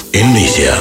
Indonesia.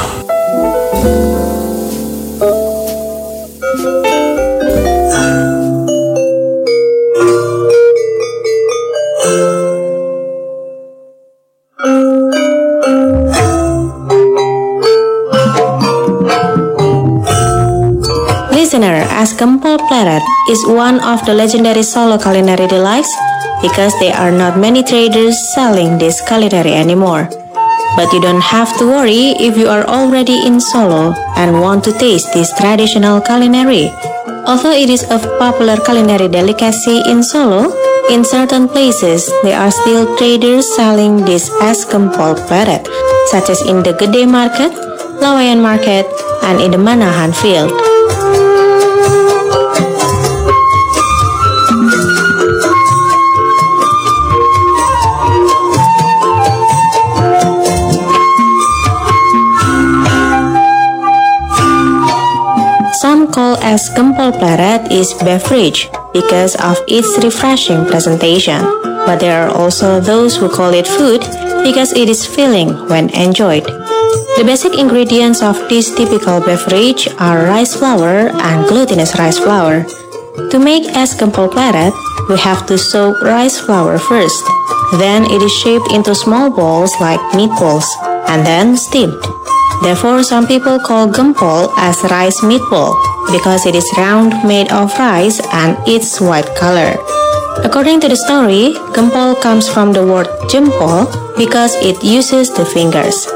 Listener, as Gempol Pleret is one of the legendary Solo culinary delights because there are not many traders selling this culinary anymore. But you don't have to worry if you are already in Solo and want to taste this traditional culinary. Although it is a popular culinary delicacy in Solo, in certain places there are still traders selling this as Gempol Pleret, such as in the Gede Market, Lawayan Market, and in the Manahan Field. Some call as Gempol Pleret is beverage because of its refreshing presentation, but there are also those who call it food because it is filling when enjoyed. The basic ingredients of this typical beverage are rice flour and glutinous rice flour. To make es Gempol Pleret, we have to soak rice flour first. Then it is shaped into small balls like meatballs and then steamed. Therefore, some people call gempol as rice meatball because it is round, made of rice, and its white color. According to the story, gempol comes from the word jempol because it uses the fingers.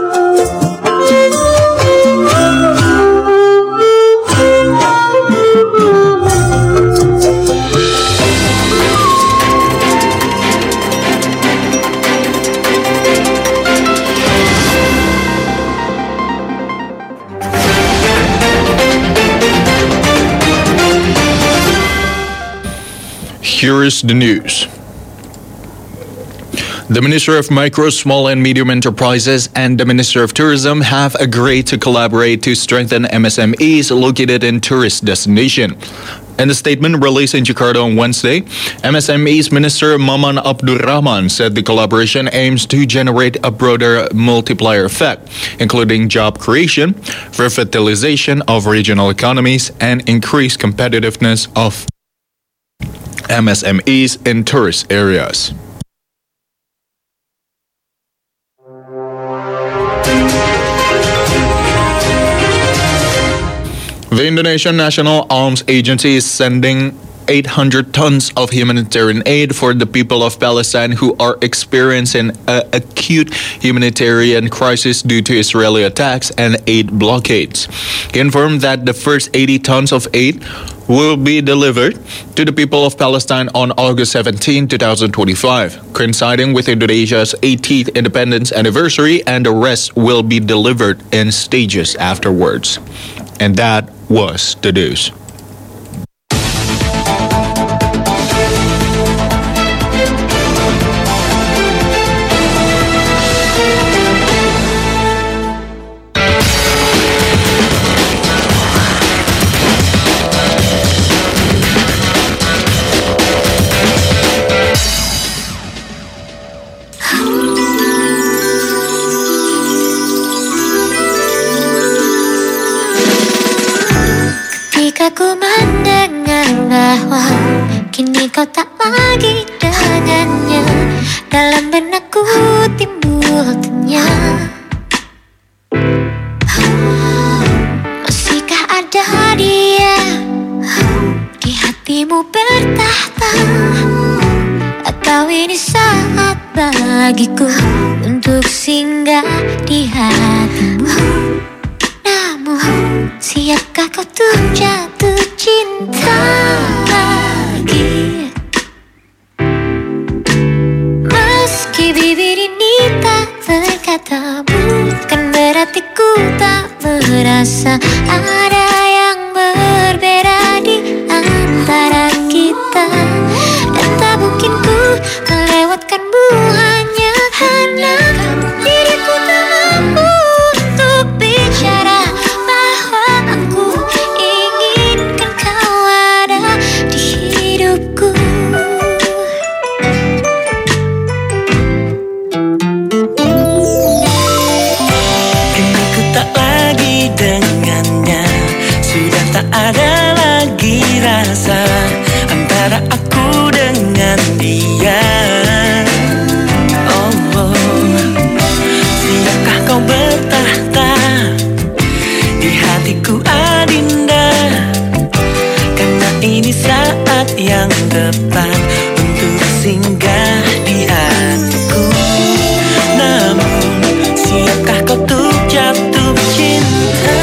Here is the news. The Minister of Micro, Small and Medium Enterprises and the Minister of Tourism have agreed to collaborate to strengthen MSMEs located in tourist destination. In a statement released in Jakarta on Wednesday, MSMEs Minister Maman Abdurrahman said the collaboration aims to generate a broader multiplier effect, including job creation, revitalization of regional economies, and increased competitiveness of MSMEs in tourist areas. The Indonesian National Arms Agency is sending 800 tons of humanitarian aid for the people of Palestine who are experiencing an acute humanitarian crisis due to Israeli attacks and aid blockades. He informed that the first 80 tons of aid will be delivered to the people of Palestine on August 17, 2025, coinciding with Indonesia's 18th independence anniversary, and the rest will be delivered in stages afterwards. And that was the news. Ku mendengar bahwa kini kau tak lagi dengannya, dalam benakku timbul tanya, masihkah ada dia di hatimu bertahta, atau ini saat bagiku untuk singgah di hatimu? Namun siapkah kau tuh jatuh cinta lagi? Meski bibir ini tak berkata, bukan berarti ku tak merasa ada yang berbeda di antara kita. Dan tak mungkin ku melewatkanmu hanya karena diriku tak mampu untuk bicara bahwa aku inginkan kau ada lagi rasa antara aku dengan dia. Oh, siapkah kau bertahta di hatiku Adinda? Karena ini saat yang tepat untuk singgah di hatiku. Namun siapkah kau untuk jatuh cinta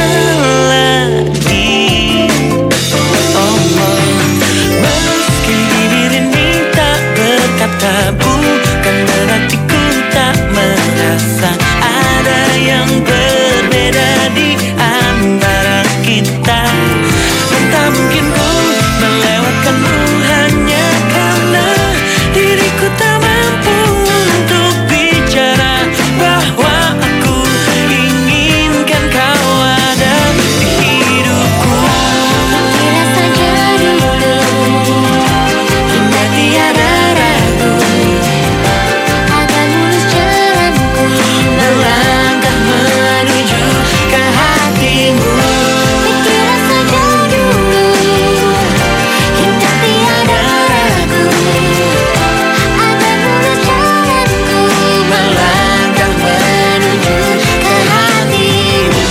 lagi? Oh, meski bibir ini tak berkata, bukan berarti ku tak merasa ada yang berbeda di antara kita. Dan tak mungkin ku melewatkanmu hanya karena diriku tak mampu untuk bicara bahwa aku inginkan kau ada di hidupku. Kira saja dulu hingga tiada ragu akan mulus jalanku Melangkah menuju ke hatimu. Kira saja dulu hingga tiada ragu akan mulus jalanku Melangkah menuju ke hatimu.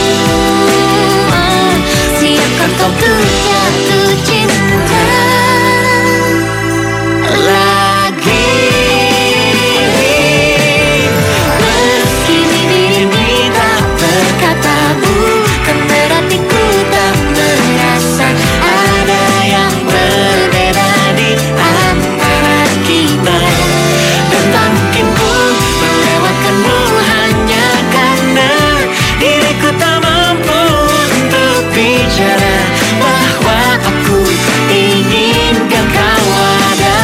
Siapkah kau untuk jatuh cinta lagi. Meski bibir ini tak berkata, bukan berarti ku tak merasa ada yang berbeda di antara kita. Dan tak mungkin ku melewatkanmu hanya karena diriku tak mampu untuk bicara bahwa aku inginkan kau ada.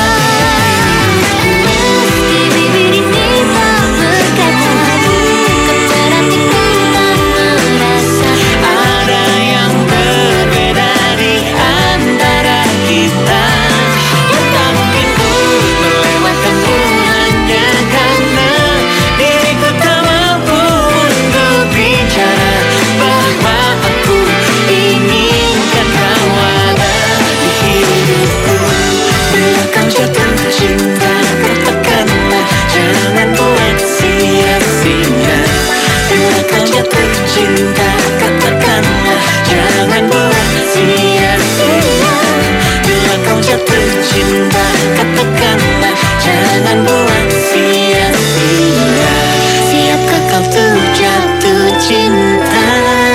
meski bibir ini tak berkata, bukan berarti ku tak merasa Ada yang berbeda di antara kita. Dan tak mungkin ku melewatkanmu hanya karena diriku tak mampu untuk bicara bahwa aku inginkan kau ada di hidupku. Bila kau jatuh cinta, katakanlah jangan buat sia-sia. Bila kau jatuh cinta, katakanlah jangan buat sia-sia. Bila kau jatuh cinta, katakanlah jangan buat sia-sia. Siapkah kau tuh jatuh cinta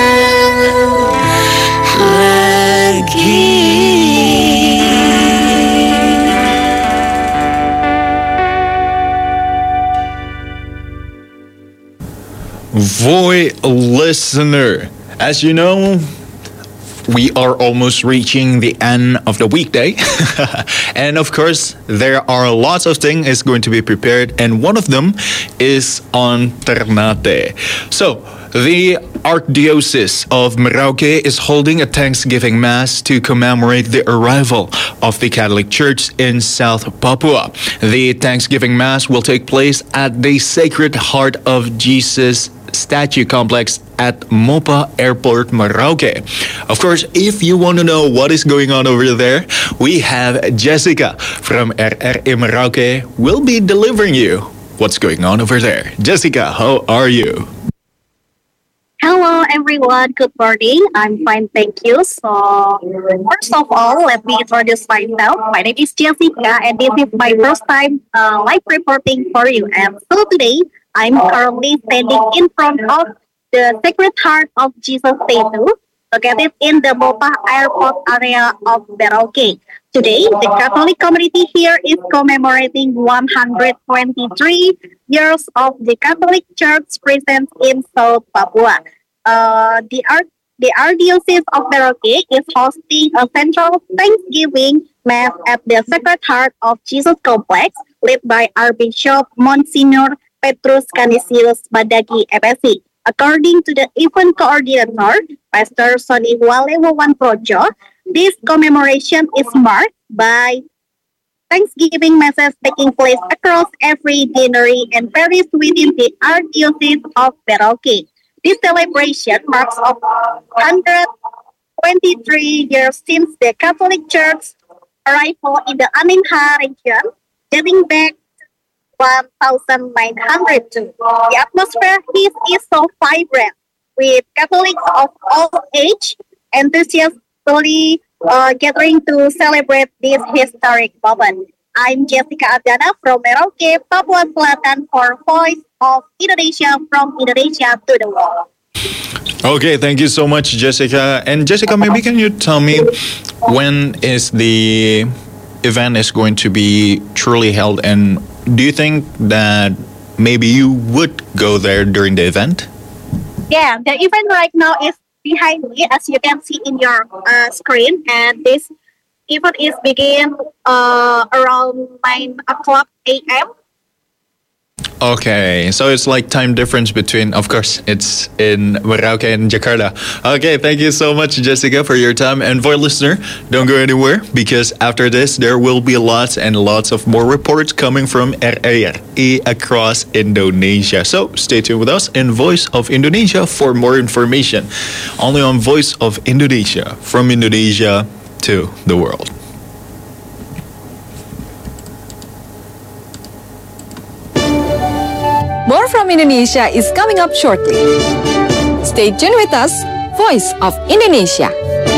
lagi? Voy listener, as you know, we are almost reaching the end of the weekday. And of course, there are lots of things is going to be prepared, and one of them is on Ternate. So, the Archdiocese of Merauke is holding a Thanksgiving Mass to commemorate the arrival of the Catholic Church in South Papua. The Thanksgiving Mass will take place at the Sacred Heart of Jesus statue complex at Mopa Airport, Merauke. Of course, if you want to know what is going on over there, we have Jessica from RRI Merauke will be delivering you what's going on over there. Jessica, how are you? Hello everyone, good morning. I'm fine, thank you. So, first of all, let me introduce myself. My name is Jessica, and this is my first time live reporting for you. And so today, I'm currently standing in front of the Sacred Heart of Jesus statue, located in the Mopa Airport area of Merauke. Today, the Catholic community here is commemorating 123 years of the Catholic Church presence in South Papua. The Archdiocese of Merauke is hosting a central Thanksgiving Mass at the Sacred Heart of Jesus complex, led by Archbishop Monsignor Petrus Canisius Badagi, MSc. According to the event coordinator, Pastor Sonny Walewawan Projo, this commemoration is marked by Thanksgiving Masses taking place across every deanery and parish within the Archdiocese of Merauke. This celebration marks of 23 years since the Catholic Church arrival in the Aminha region, dating back 1902. The atmosphere here is so vibrant, with Catholics of all age enthusiastically gathering to celebrate this historic moment. I'm Jessica Adana from Merauke, Papua Selatan for Voice of Indonesia from Indonesia to the world. Okay, thank you so much, Jessica. And Jessica, maybe can you tell me when is the event is going to be truly held, and do you think that maybe you would go there during the event? Yeah, the event right now is behind me, as you can see in your screen, and this event is begin around 9 o'clock a.m. Okay, so it's like time difference between, of course, it's in Merauke and Jakarta. Okay, thank you so much, Jessica, for your time. And for listener, don't go anywhere, because after this, there will be lots and lots of more reports coming from RRI across Indonesia. So stay tuned with us in Voice of Indonesia for more information. Only on Voice of Indonesia, from Indonesia to the world. More from Indonesia is coming up shortly. Stay tuned with us, Voice of Indonesia.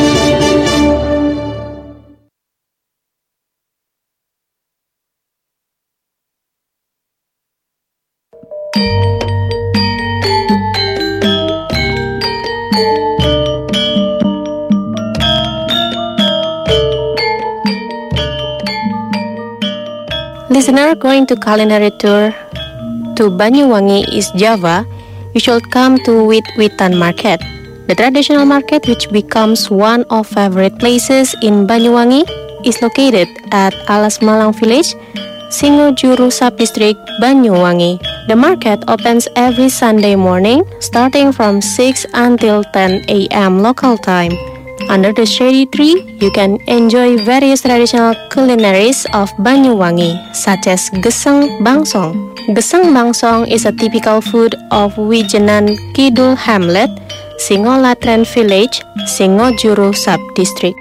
Listener going to culinary tour to Banyuwangi, East Java, you should come to Wit-Witan Market. The traditional market, which becomes one of favorite places in Banyuwangi, is located at Alas Malang Village, Singojuru Sub-District, Banyuwangi. The market opens every Sunday morning, starting from 6 until 10 a.m. local time. Under the shady tree, you can enjoy various traditional culinaries of Banyuwangi, such as Gesang Bangsong. Gesang Bangsong is a typical food of Wijenan Kidul Hamlet, Singolatren Village, Singojuru Sub-District.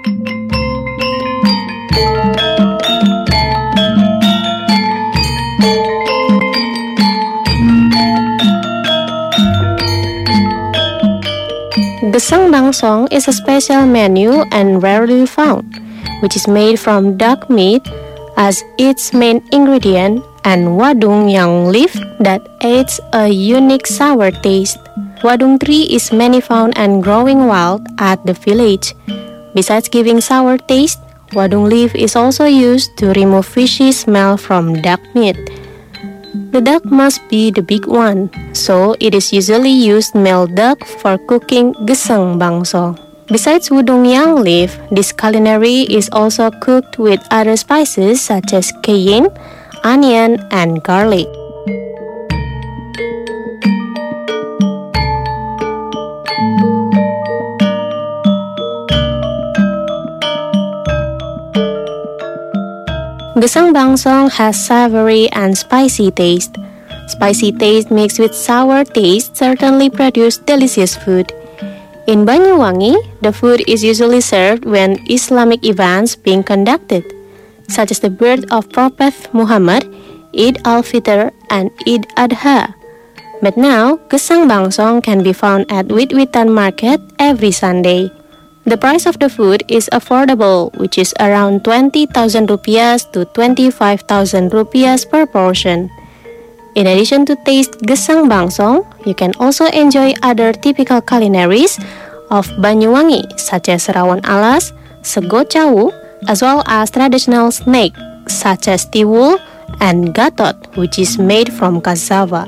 Gesang Bangsong is a special menu and rarely found, which is made from duck meat as its main ingredient and wadung yang leaf that adds a unique sour taste. Wadung tree is many found and growing wild at the village. Besides giving sour taste, wadung leaf is also used to remove fishy smell from duck meat. The duck must be the big one, so it is usually used male duck for cooking Gesang Bangsong. Besides wadung yang leaf, this culinary is also cooked with other spices such as cayenne, onion, and garlic. Gesang Bangsong has savory and spicy taste. Spicy taste mixed with sour taste certainly produce delicious food. In Banyuwangi, the food is usually served when Islamic events being conducted, such as the birth of Prophet Muhammad, Eid al-Fitr, and Eid Adha. But now, Gesang Bangsong can be found at Wit-Witan Market every Sunday. The price of the food is affordable, which is around 20,000 rupiahs to 25,000 rupiahs per portion. In addition to taste Gesang Bangsong, you can also enjoy other typical culinaries of Banyuwangi, such as rawon alas, sego cawu, as well as traditional snack such as tiwul and gatot, which is made from cassava.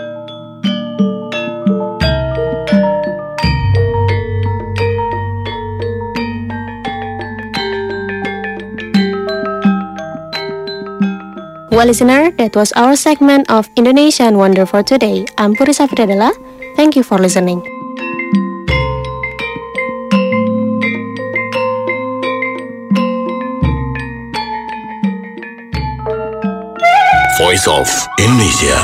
Well, listener, that was our segment of Indonesian Wonder for today. I'm Purisa Fidadela. Thank you for listening. Voice of Indonesia.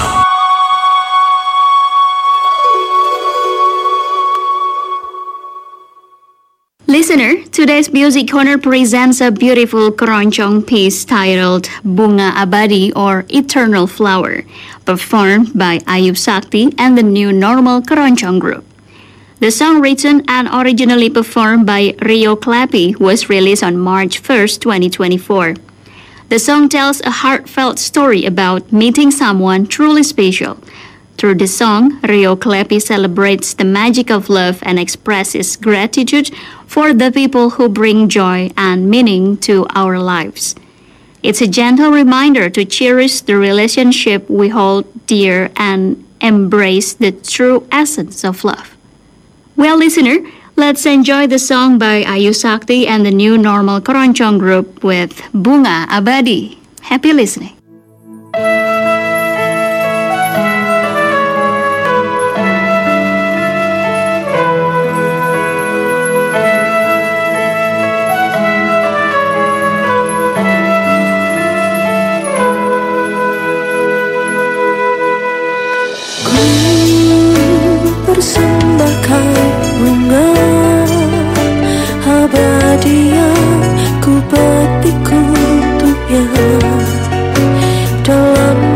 Listener, today's Music Corner presents a beautiful keroncong piece titled Bunga Abadi or Eternal Flower, performed by Ayub Sakti and the New Normal Keroncong Group. The song, written and originally performed by Rio Clappy, was released on March 1st, 2024. The song tells a heartfelt story about meeting someone truly special. Through the song, Rio Clappy celebrates the magic of love and expresses gratitude for the people who bring joy and meaning to our lives. It's a gentle reminder to cherish the relationship we hold dear and embrace the true essence of love. Well, listener, let's enjoy the song by Ayu Sakti and the New Normal Keroncong Group with Bunga Abadi. Happy listening. Persembahkan bunga abadi yang ku petik untuknya dalam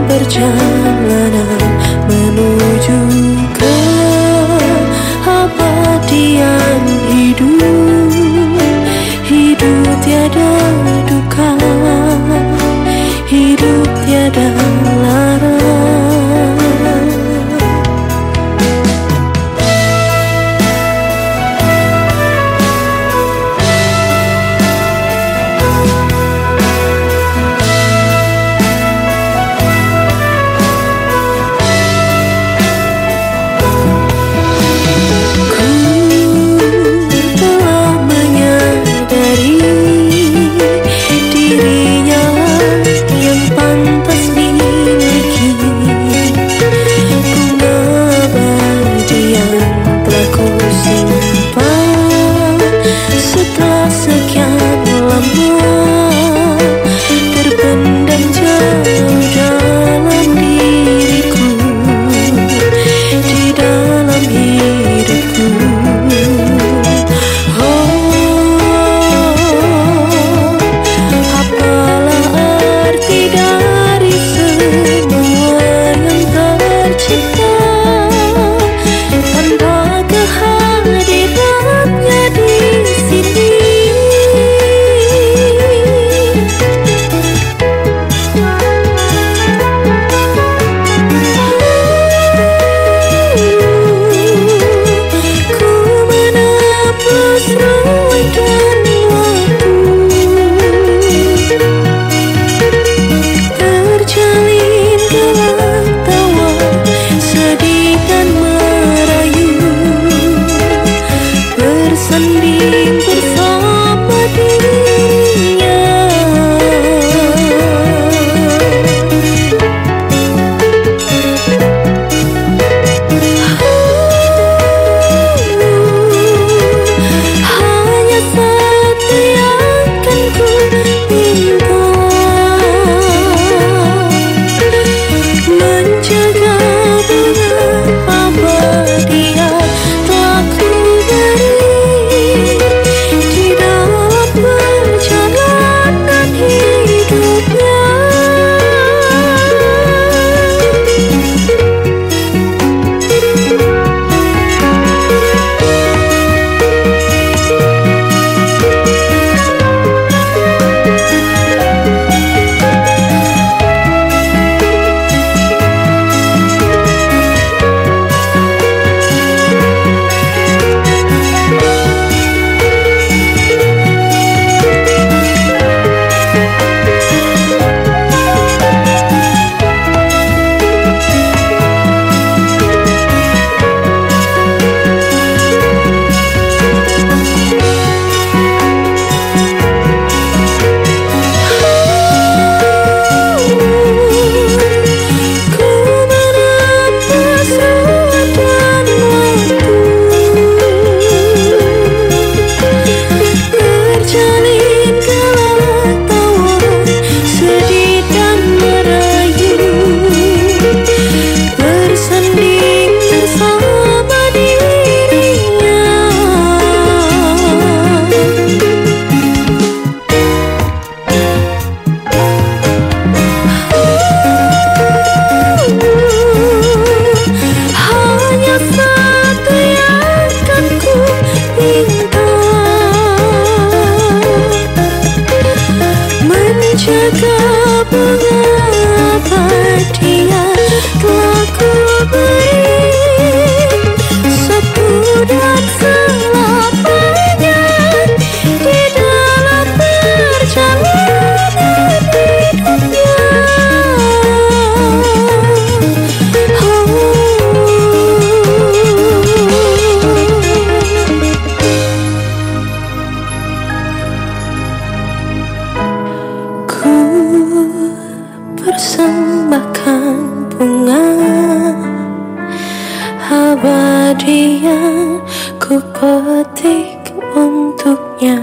semuanya.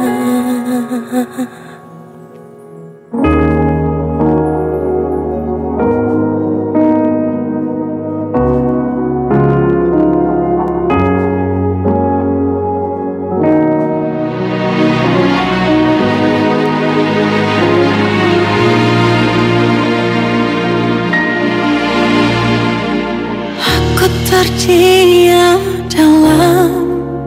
Aku terdiam dalam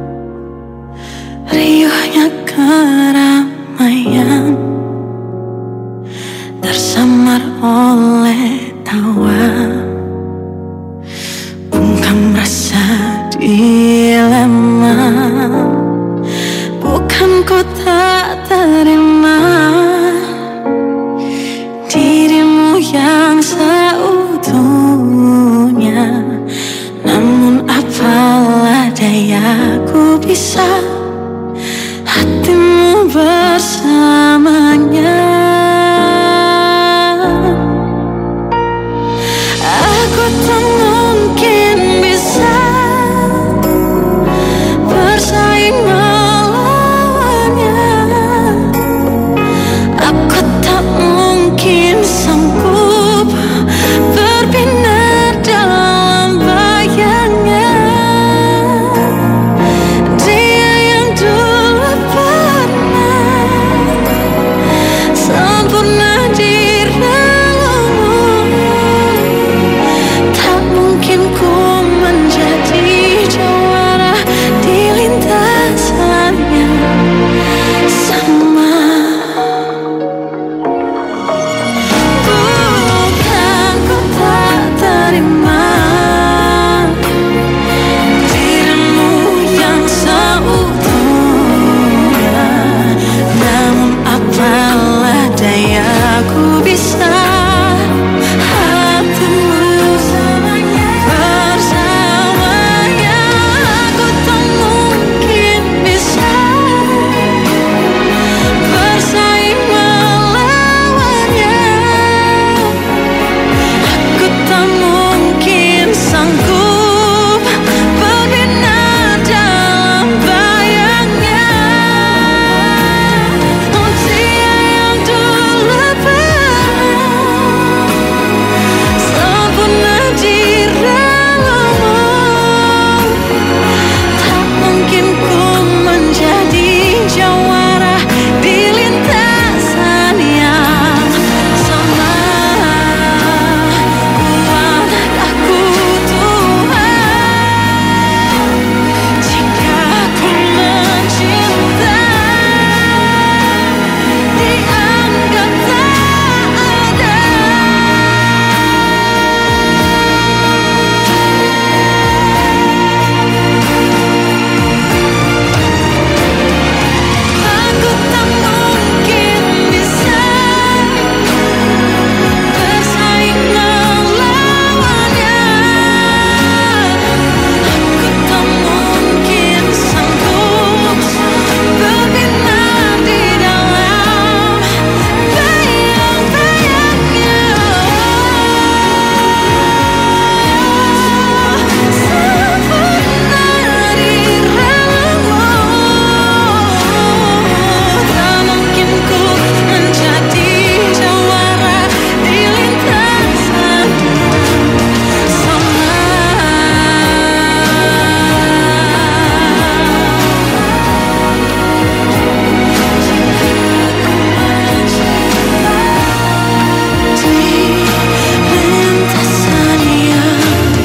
riuhnya keramaian, tersamar oleh tawa, bungkam rasa dilema. Bukan ku tak terima dirimu yang seutuhnya, namun apalah daya ku bisa hatimu bersamanya. Aku tak mungkin bisa bersaing melawannya. Aku tak mungkin sanggup berbinar dalam bayangnya. Dia yang dulu pernah sempurna di relangmu, tak mungkin ku menjadi jawara di lintasannya. Sama bukan ku tak terima dirimu yang seutuhnya, namun apalah daya ku bisa hatimu bersamanya. Aku tak mungkin bisa bersaing melawannya. Aku tak mungkin sanggup berbinar dalam bayangnya. Oh, dia yang dulu pernah sempurna di relangmu, tak mungkin ku menjadi jawara di lintasan yang sama. Kuat aku Tuhan, jika ku mencinta dianggap tak ada. Aku tak mungkin bisa bersaing melawannya. Aku tak mungkin sanggup berbinar di dalam bayang-bayangnya. Sempurna di relangmu, tak mungkin ku menjadi jawara di lintasan sama. Di lintasan yang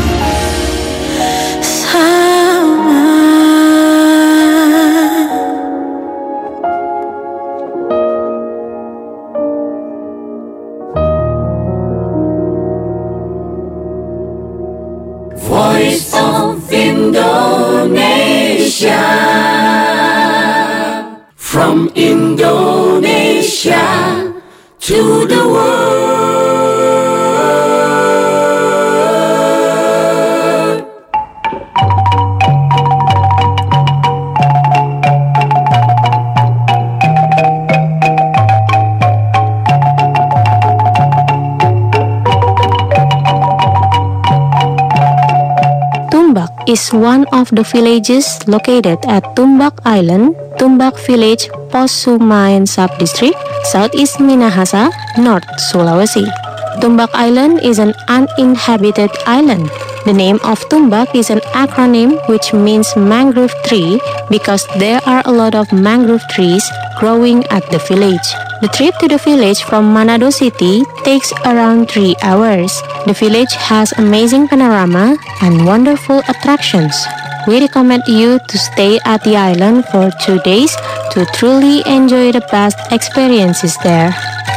sama. Voice of Indonesia, from Indonesia to the world. Tumbak is one of the villages located at Tumbak Island, Tumbak Village, Posumayan Subdistrict, Southeast Minahasa, North Sulawesi. Tumbak Island is an uninhabited island. The name of Tumbak is an acronym which means mangrove tree because there are a lot of mangrove trees growing at the village. The trip to the village from Manado City takes around 3 hours. The village has amazing panorama and wonderful attractions. We recommend you to stay at the island for 2 days to truly enjoy the best experiences there.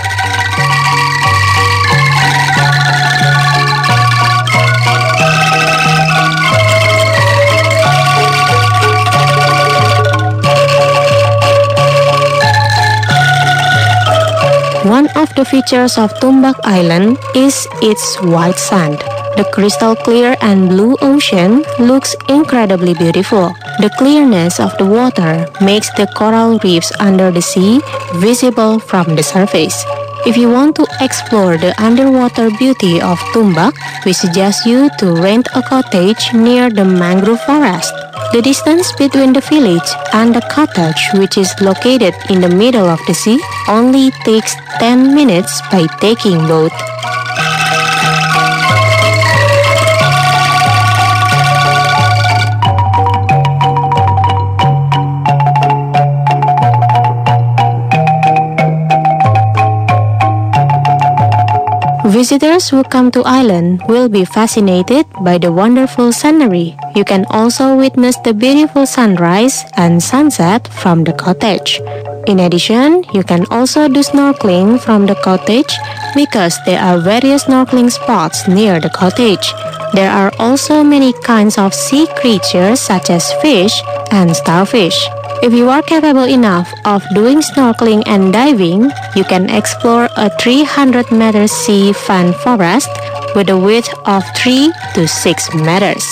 One of the features of Tumbak Island is its white sand. The crystal clear and blue ocean looks incredibly beautiful. The clearness of the water makes the coral reefs under the sea visible from the surface. If you want to explore the underwater beauty of Tumbak, we suggest you to rent a cottage near the mangrove forest. The distance between the village and the cottage, which is located in the middle of the sea, only takes 10 minutes by taking boat. Visitors who come to island will be fascinated by the wonderful scenery. You can also witness the beautiful sunrise and sunset from the cottage. In addition, you can also do snorkeling from the cottage because there are various snorkeling spots near the cottage. There are also many kinds of sea creatures such as fish and starfish. If you are capable enough of doing snorkeling and diving, you can explore a 300-meter sea fan forest with a width of 3 to 6 meters.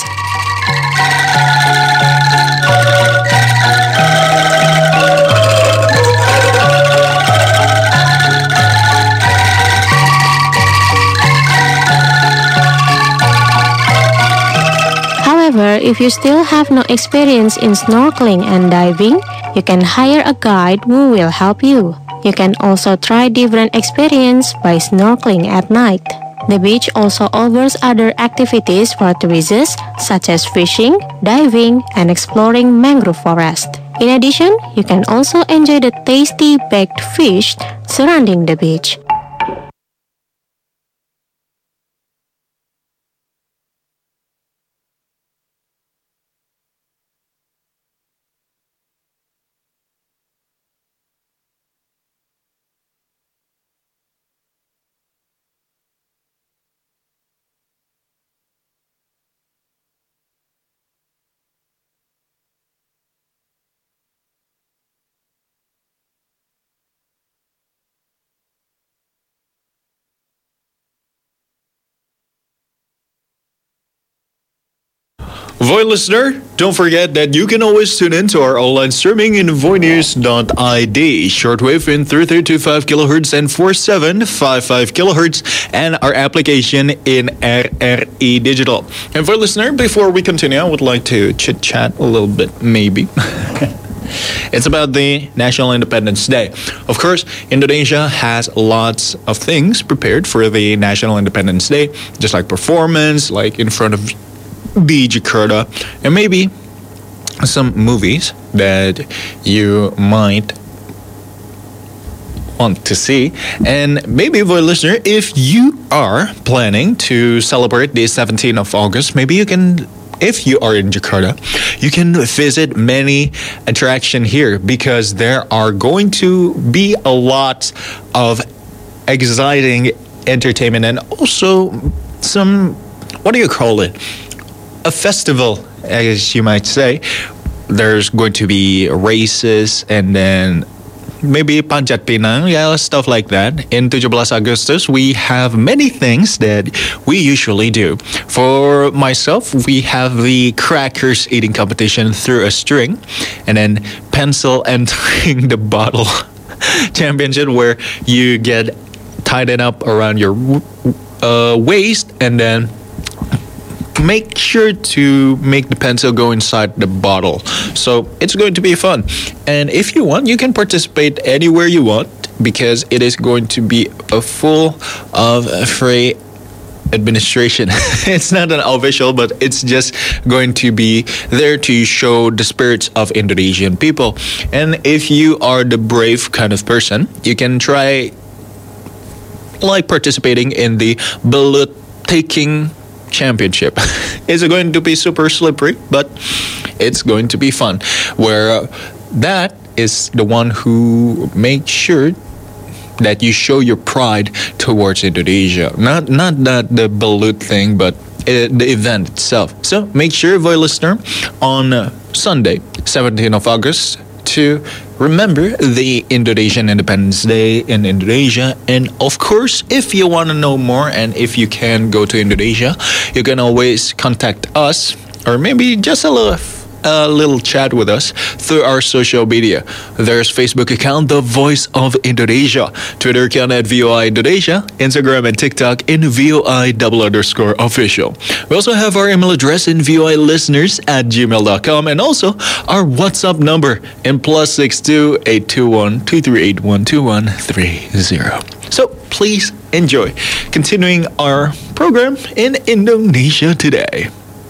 However, if you still have no experience in snorkeling and diving, you can hire a guide who will help you. You can also try different experience by snorkeling at night. The beach also offers other activities for tourists such as fishing, diving, and exploring mangrove forest. In addition, you can also enjoy the tasty baked fish surrounding the beach. Voy listener, don't forget that you can always tune in to our online streaming in voinews.id, shortwave in 3325 kHz and 4755 kHz, and our application in RRE Digital. And for listener, before we continue, I would like to chit-chat a little bit, maybe. It's about the National Independence Day. Of course, Indonesia has lots of things prepared for the National Independence Day, just like performance, like in front of the Jakarta, and maybe some movies that you might want to see. And maybe, for a listener, if you are planning to celebrate the 17th of August, maybe you can, if you are in Jakarta, you can visit many attractions here because there are going to be a lot of exciting entertainment and also some, what do you call it? A festival, as you might say. There's going to be races and then maybe Panjat Pinang, yeah, stuff like that. In 17 Agustus, we have many things that we usually do. For myself, we have the crackers eating competition through a string and then pencil entering the bottle championship where you get tied it up around your waist and then make sure to make the pencil go inside the bottle. So it's going to be fun. And if you want, you can participate anywhere you want because it is going to be a full of free administration. It's not an official, but it's just going to be there to show the spirits of Indonesian people. And if you are the brave kind of person, you can try like participating in the balut taking championship. It's going to be super slippery, but it's going to be fun. Where that is the one who makes sure that you show your pride towards Indonesia. Not that the balut thing, but the event itself. So make sure, voice listener, on Sunday, 17th of August, to remember the Indonesian Independence Day in Indonesia. And of course, if you want to know more and if you can go to Indonesia, you can always contact us or maybe just a little chat with us through our social media. There's Facebook account, The Voice of Indonesia, Twitter account at VOI Indonesia, Instagram and TikTok in VOI_official. We also have our email address in voilisteners@gmail.com and also our WhatsApp number in +62 821 238 12130. So please enjoy continuing our program in Indonesia today.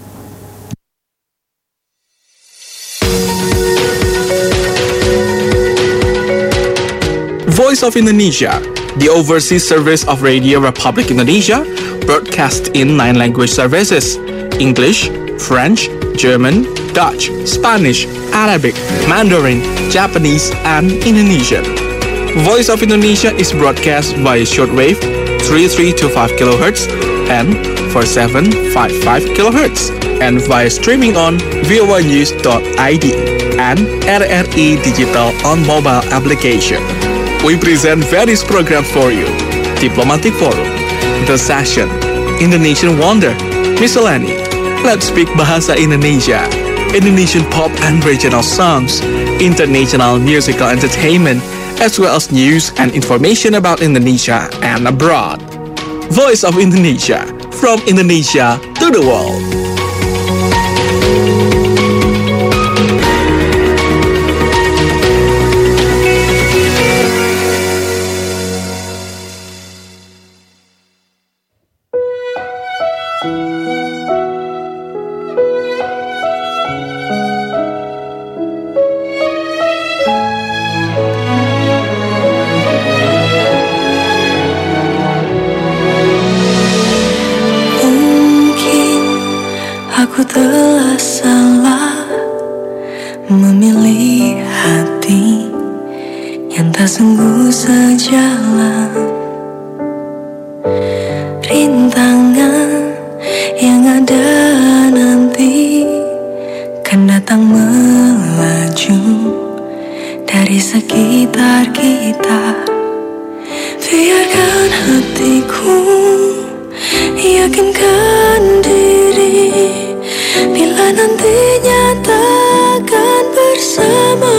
Voice of Indonesia, the overseas service of Radio Republic Indonesia, broadcast in 9 language services: English, French, German, Dutch, Spanish, Arabic, Mandarin, Japanese, and Indonesian. Voice of Indonesia is broadcast via shortwave 3325 kHz and 4755 kHz and via streaming on voinews.id and RRI Digital on mobile application. We present various programs for you: Diplomatic Forum, The Session, Indonesian Wonder, Miscellany, Let's Speak Bahasa Indonesia, Indonesian pop and regional songs, international musical entertainment, as well as news and information about Indonesia and abroad. Voice of Indonesia, from Indonesia to the world. Aku telah salah memilih hati yang tak sungguh sejalan. Rintangan yang ada nanti kan datang melaju dari sekitar kita. Biarkan hatiku yakinkan diri bila nantinya takkan bersama.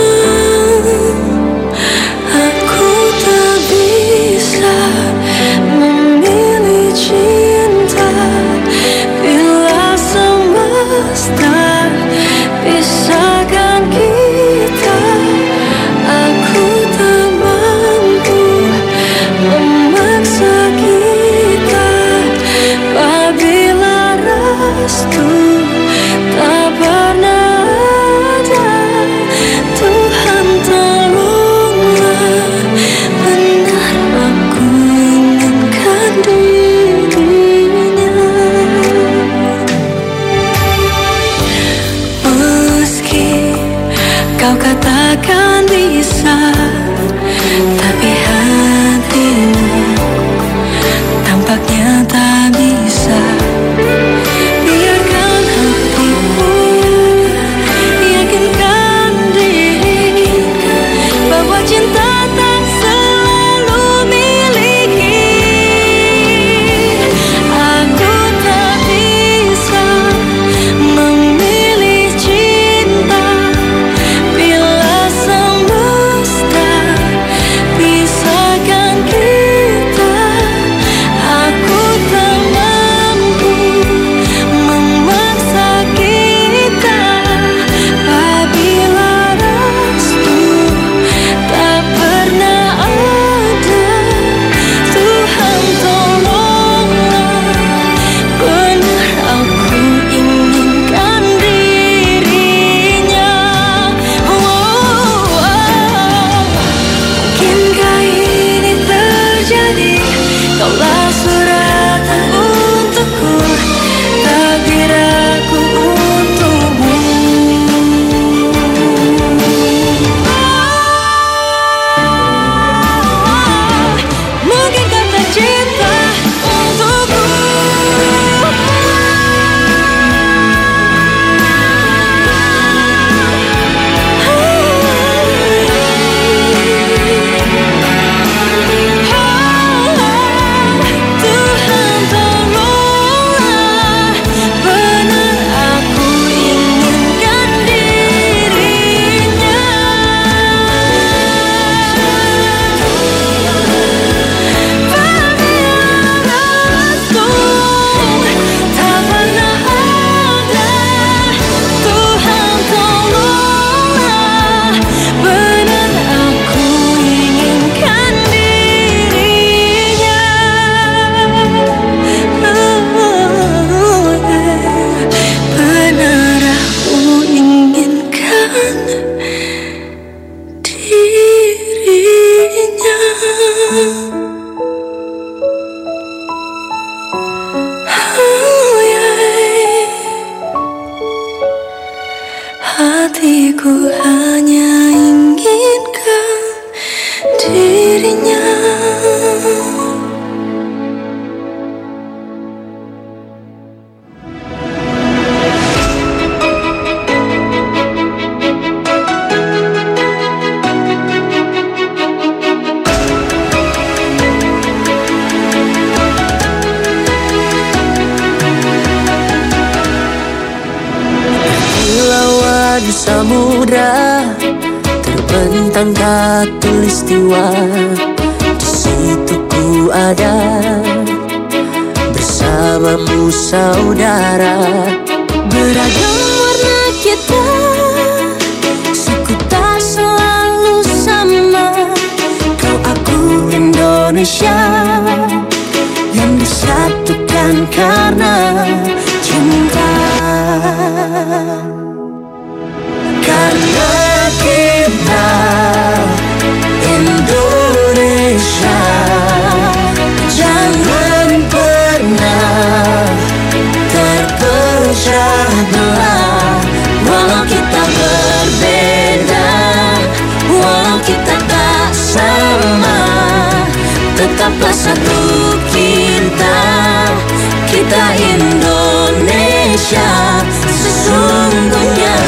Aku tak bisa memilih cinta bila semesta pisahkan kita. Aku tak mampu memaksa kita apabila restu tak pernah ada. samudra terbentang khatulistiwa. Di situ ku ada bersamamu saudara. Beragam warna kita, suku tak selalu sama. Kau aku Indonesia yang disatukan karena cinta. Karena kita Indonesia, jangan pernah terpecah belah. Walau kita berbeda, walau kita tak sama, tetaplah satu kita, kita Indonesia sesungguhnya.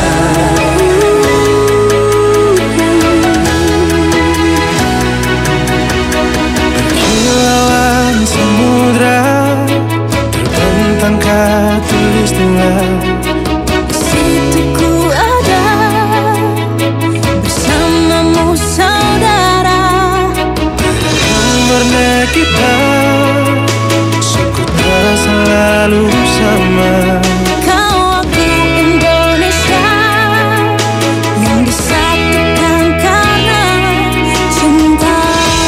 Kilauan samudra terbentang khatulistiwa. Di situ ku ada bersamamu saudara. Warna kita, suku tak selalu sama. Kau aku Indonesia yang disatukan karena cinta.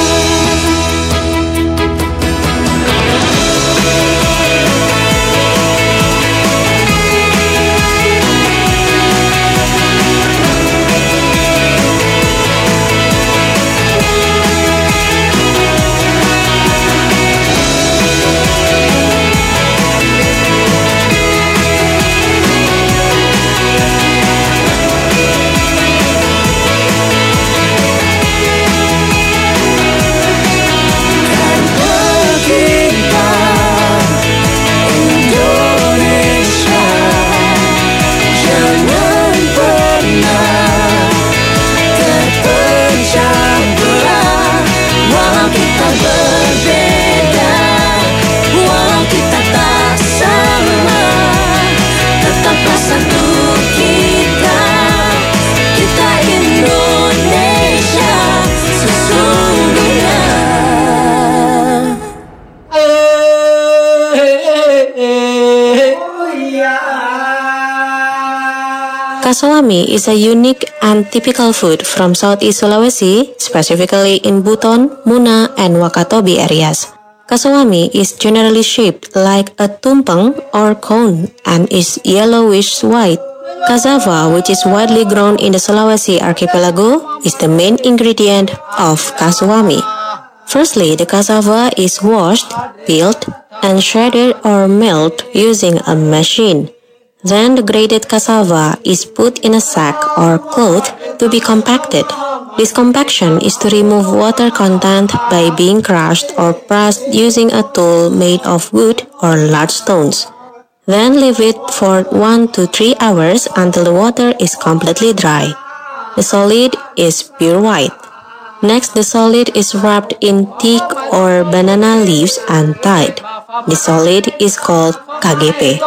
Kasawami is a unique and typical food from Southeast Sulawesi, specifically in Buton, Muna, and Wakatobi areas. Kasawami is generally shaped like a tumpeng or cone and is yellowish white. Cassava, which is widely grown in the Sulawesi archipelago, is the main ingredient of kasawami. Firstly, the cassava is washed, peeled, and shredded or milled using a machine. Then the grated cassava is put in a sack or cloth to be compacted. This compaction is to remove water content by being crushed or pressed using a tool made of wood or large stones. Then leave it for 1 to 3 hours until the water is completely dry. The solid is pure white. Next, the solid is wrapped in teak or banana leaves and tied. The solid is called KGP.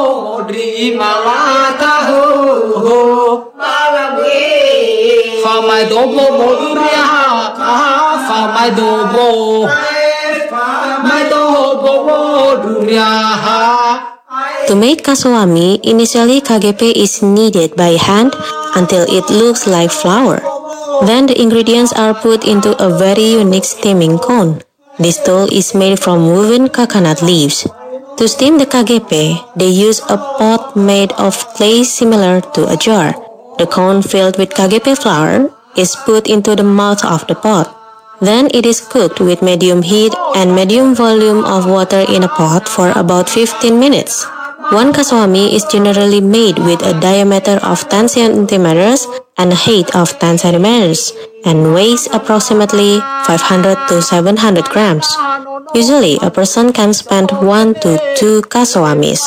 To make kasawami, initially KGP is kneaded by hand until it looks like flour. Then the ingredients are put into a very unique steaming cone. This dough is made from woven coconut leaves. To steam the KGP, they use a pot made of clay similar to a jar. The cone filled with KGP flour is put into the mouth of the pot. Then it is cooked with medium heat and medium volume of water in a pot for about 15 minutes. One kasawami is generally made with a diameter of 10 centimeters and a height of 10 centimeters and weighs approximately 500 to 700 grams. Usually, a person can spend 1 to 2 kasawamis.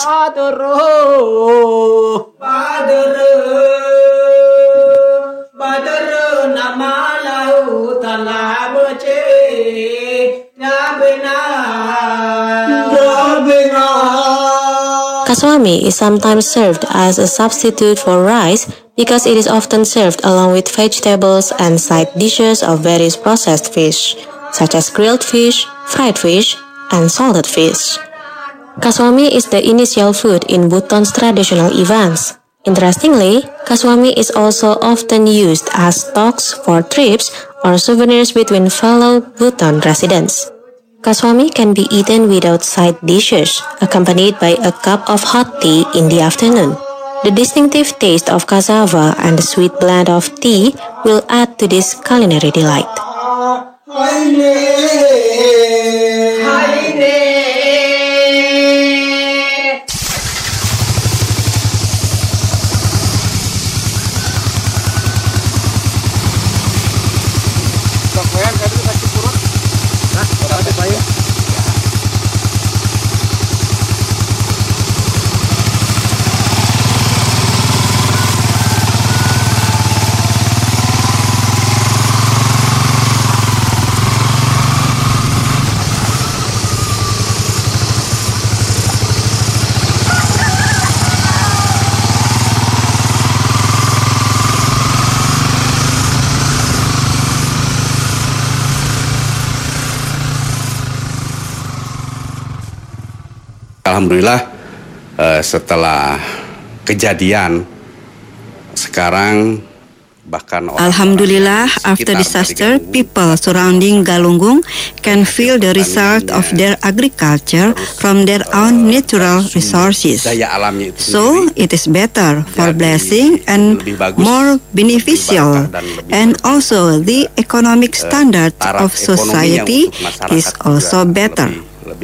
Kasawami is sometimes served as a substitute for rice because it is often served along with vegetables and side dishes of various processed fish, such as grilled fish, fried fish, and salted fish. Kaswami is the initial food in Bhutan's traditional events. Interestingly, kaswami is also often used as talks for trips or souvenirs between fellow Bhutan residents. Kaswami can be eaten without side dishes, accompanied by a cup of hot tea in the afternoon. The distinctive taste of cassava and the sweet blend of tea will add to this culinary delight. Alhamdulillah setelah kejadian sekarang bahkan Alhamdulillah, after disaster, people surrounding Galunggung can feel the result of their agriculture from their own natural resources. So, it is better for blessing and more beneficial. And also, the economic standard of society is also better.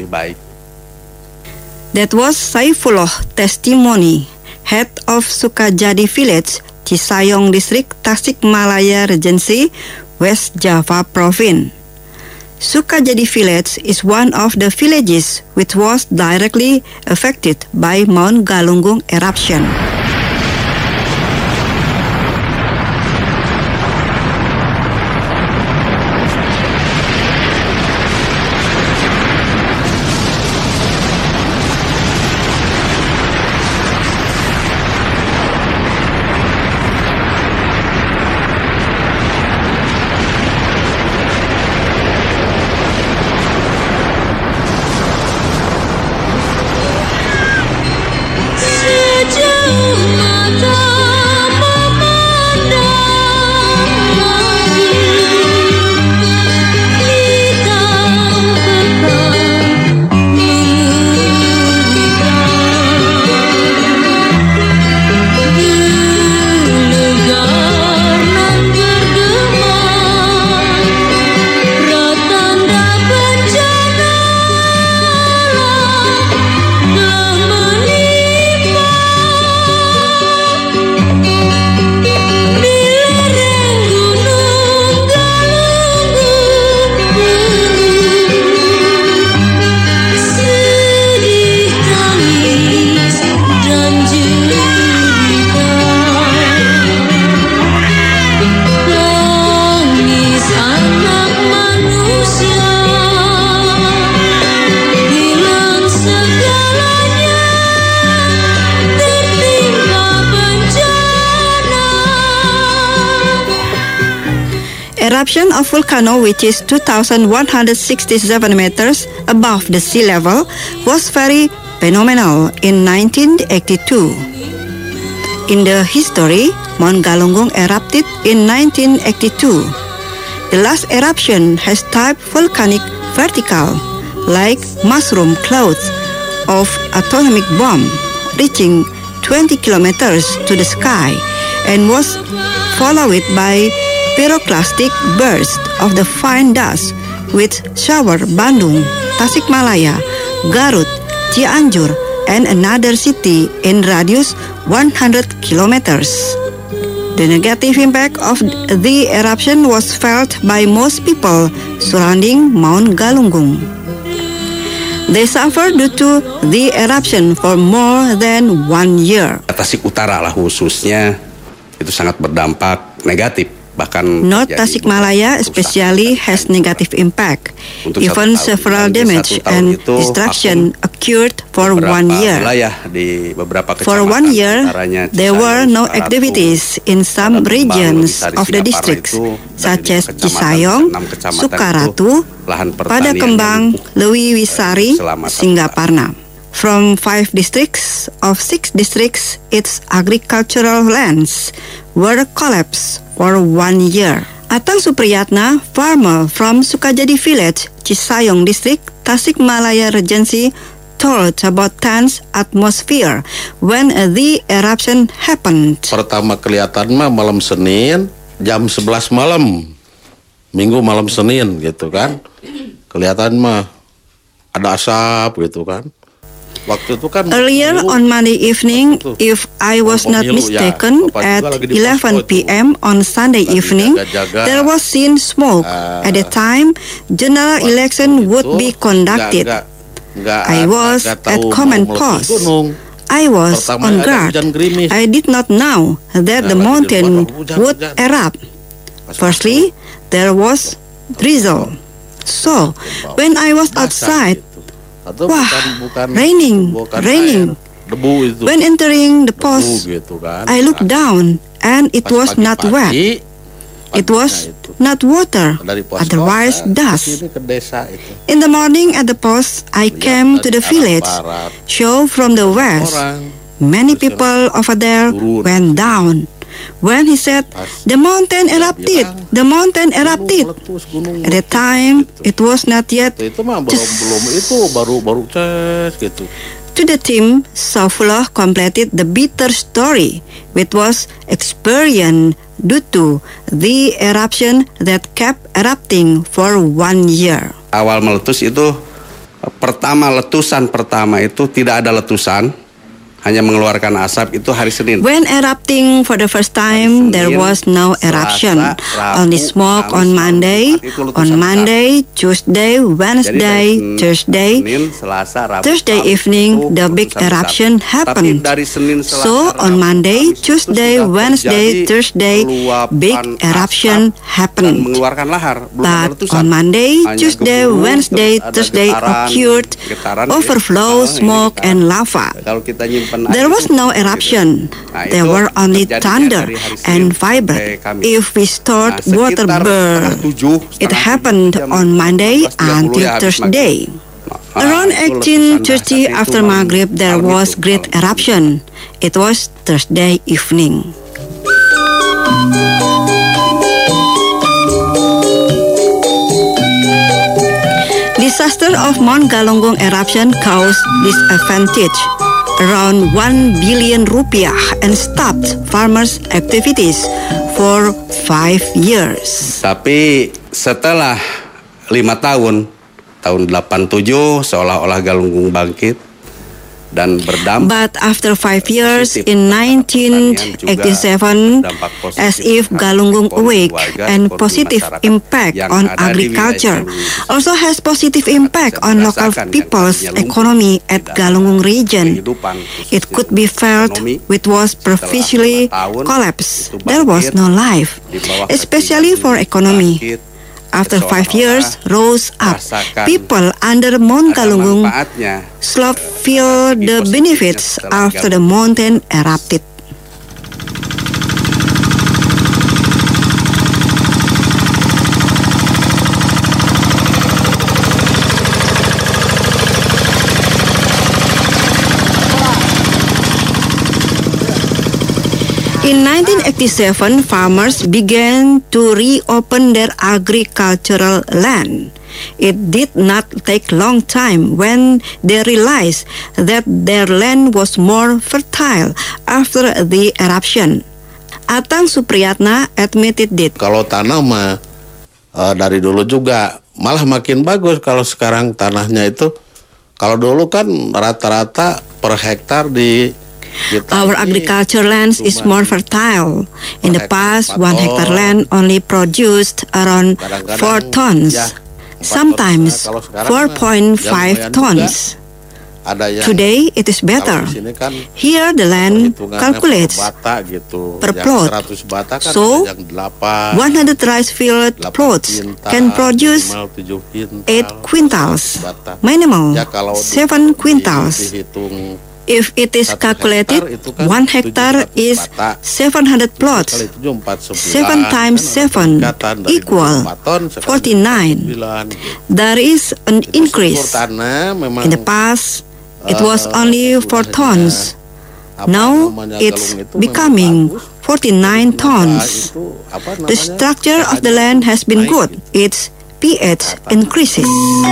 That was Saifullah testimony, head of Sukajadi village, Cisayong District, Tasikmalaya Regency, West Java Province. Sukajadi village is one of the villages which was directly affected by Mount Galunggung eruption. Eruption of volcano, which is 2,167 meters above the sea level, was very phenomenal in 1982. In the history, Mount Galunggung erupted in 1982. The last eruption has type volcanic vertical, like mushroom clouds of atomic bomb, reaching 20 kilometers to the sky, and was followed by pyroclastic burst of the fine dust which showered Bandung, Tasikmalaya, Garut, Cianjur, and another city in radius 100 kilometers. The negative impact of the eruption was felt by most people surrounding Mount Galunggung. They suffered due to the eruption for more than 1 year. Tasik Utara lah khususnya itu sangat berdampak negatif Bahkan North Tasikmalaya especially has negative impact. Even several damage and destruction occurred for 1 year. For 1 year, there were no activities in some regions of the districts, such as Cisayong, Sukaratu, Padakembang, Lewiwisari, Singaparna. From 5 districts of 6 districts, its agricultural lands were collapsed for 1 year. Atang Supriyatna, farmer from Sukajadi village, Cisayong district, Tasikmalaya Regency, told about tense atmosphere when the eruption happened. Pertama kelihatan mah malam Senin jam 11 malam, Minggu malam Senin gitu kan. Kelihatan mah ada asap gitu kan. Earlier on Monday evening, if I was not mistaken, at 11 p.m. on Sunday evening, there was seen smoke. At the time, general election would be conducted. I was at command post. I was on guard. I did not know that the mountain would erupt. Firstly, there was drizzle. So, when I was outside, wah, raining. When entering the post, I looked down and it was not wet. It was not water, otherwise dust. In the morning at the post, I came to the village, show from the west. Many people over there went down. When he said, the mountain erupted. At the time, it was not yet. To the team, Saifullah completed the bitter story, which was experienced due to the eruption that kept erupting for 1 year. Awal meletus itu, letusan pertama itu tidak ada letusan, hanya mengeluarkan asap itu hari Senin. When erupting for the first time, there was no eruption. Only smoke on Monday. On Monday, Tuesday, Wednesday, Thursday. Thursday evening, the big eruption happened. So on Monday, Tuesday, Wednesday, Thursday, big eruption happened. But on Monday, Tuesday, Wednesday, Thursday occurred overflow, smoke, and lava. There was no eruption. There were only thunder and vibrate. If we stored water burn, it happened on Monday until Thursday. Around 18:30 after Maghrib, there was great eruption. It was Thursday evening. Disaster of Mount Galunggung eruption caused disadvantage around 1 billion rupiah and stopped farmers' activities for 5 years. Tapi setelah 5 tahun 87 seolah-olah Galunggung bangkit dan berdampak. But after 5 years in 1987, as if Galunggung awake and positive impact on agriculture, also has positive impact on local people's economy at Galunggung region. It could be felt which was previously collapsed. There was no life, especially for economy. After 5 years, rose up. People under Mount Galunggung slope feel the benefits after the mountain erupted. In 1987, farmers began to reopen their agricultural land. It did not take long time when they realized that their land was more fertile after the eruption. Atang Supriyatna admitted it. Kalau tanah mah dari dulu juga malah makin bagus. Kalau sekarang tanahnya itu, kalau dulu kan rata-rata per hektar Our agriculture lands is more fertile. In the past, 1 hectare land only produced around 4 tons, sometimes 4.5 tons. Ada yang Today it is better. kalau di sini kan Here the land hitungannya calculates per bata gitu. per Yang plot. 100 bata kan So, ada yang 8, 100 rice field 8 plots kintal, can produce minimal 7 kintal, 8 quintals, bata. minimal Ya kalau 7 quintals. dihitung If it is 1 calculated, hektar itu kan 1 hectare 700 is bata. 700 plots. Kali 7 49, 7 times kan 7 peningkatan dari equal 24 ton, sekarang 49. 9, gitu. There is an Itu increase. struktur tanah memang In the past, it was only 4 tons. apa Now namanya, it's galung itu becoming memang bagus. 49 Maka tons. itu, apa The namanya, structure of the pH-nya land has been naik good. gitu. Its pH increases.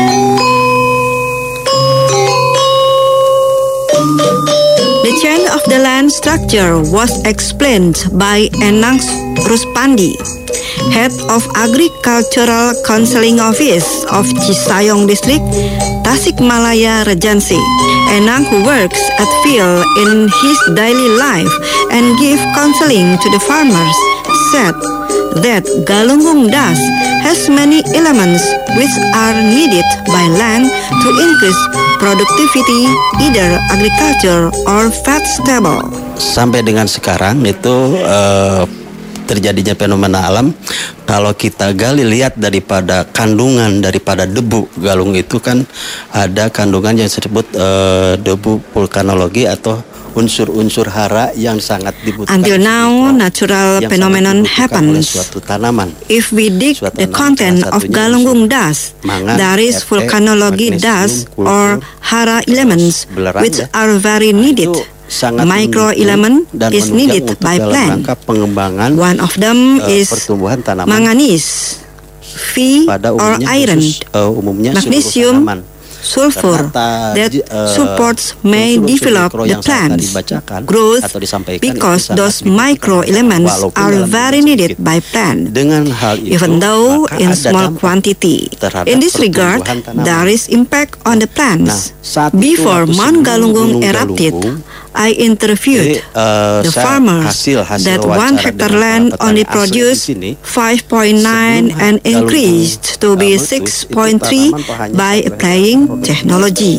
The change of the land structure was explained by Enang Ruspandi, head of Agricultural Counseling Office of Cisayong District, Tasikmalaya Regency. Enang, who works at field in his daily life and give counseling to the farmers, said that Galunggung Das has many elements which are needed by land to increase productivity, either agriculture or vegetable. Sampai dengan sekarang itu terjadinya fenomena alam. Kalau kita gali lihat daripada kandungan daripada debu galung itu kan ada kandungan yang disebut debu vulkanologi atau unsur-unsur hara yang sangat dibutuhkan. Until now, natural phenomenon happens. Suatu tanaman. If we dig the content of Galunggung dust, there is volcanology dust or hara elements which are very needed. Micro element is needed by plant. One of them is manganese, Fe or iron, magnesium, sulfur that supports may develop the plant's growth because those micro elements are very needed by plant, even though in small quantity. In this regard, there is impact on the plants. Before Mount Galunggung erupted, I interviewed the farmers that 1 hectare land only produced 5.9 and increased to be 6.3 by applying technology.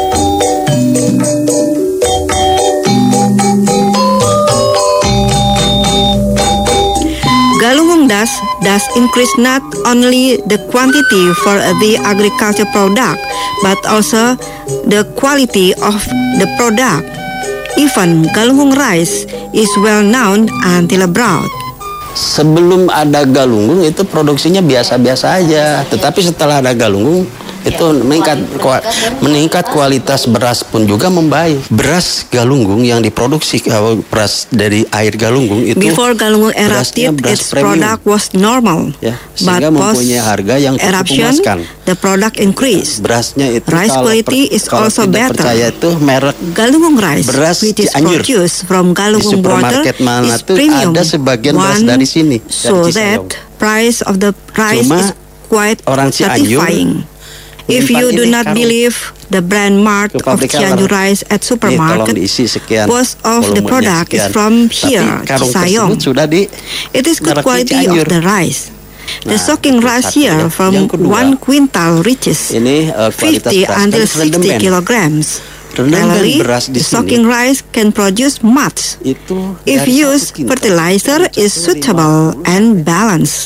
Galunggung does increase not only the quantity for the agriculture product, but also the quality of the product. Even Galunggung rice is well known until abroad. Sebelum ada Galunggung itu produksinya biasa-biasa aja, tetapi setelah ada Galunggung itu meningkat kualitas beras pun juga membaik. Beras Galunggung yang diproduksi beras dari air Galunggung itu before Galunggung erupted, its product was normal, but post eruption the product increased. Berasnya itu rice quality is also better. Percaya itu merek Galunggung rice, which is produced from Galunggung water, is premium. Ada sebagian beras dari sini. So that price of the rice is quite satisfying. If you do not believe the brand mark of Cianjur rice at supermarket, most of the product is from here, Cisayong. It is good quality of the rice. The soaking rice here from 1 quintal reaches 50 until 60 kilograms. Generally, the soaking rice can produce much if used fertilizer is suitable and balanced.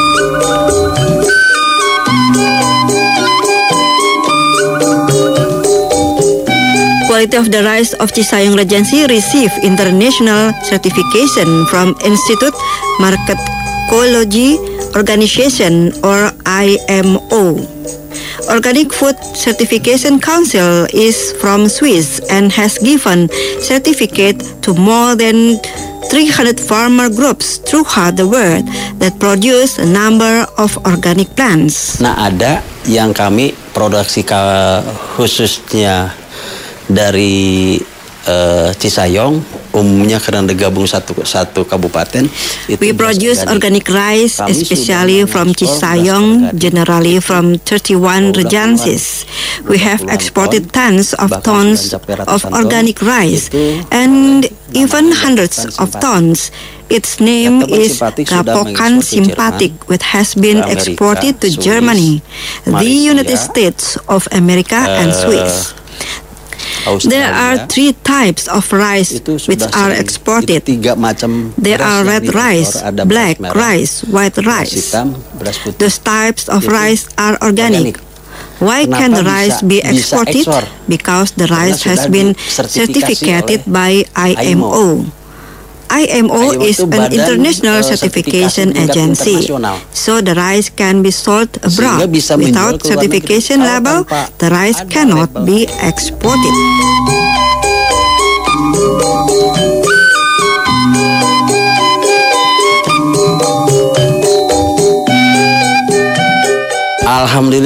Quality of the rice of Cisayong Regency received international certification from Institute Marketology Organization or IMO. Organic Food Certification Council is from Swiss and has given certificate to more than 300 farmer groups throughout the world that produce a number of organic plants. Nah, ada yang kami produksi khususnya dari Cisayong, umumnya karena digabung satu kabupaten. We produce organic rice, especially from Cisayong, generally from 31 regencies. We have exported tons of organic rice and even hundreds of tons. Its name is Rapokan Simpatic, which has been exported to Germany, the United States of America, and Swiss. There are 3 types of rice which are exported. There are red rice, black rice, white rice. Those types of rice are organic. Why can the rice be exported? Because the rice has been certificated by IMO. IMO is an international certification agency, so the rice can be sold abroad. Without certification label, the rice cannot be exported. Alhamdulillah.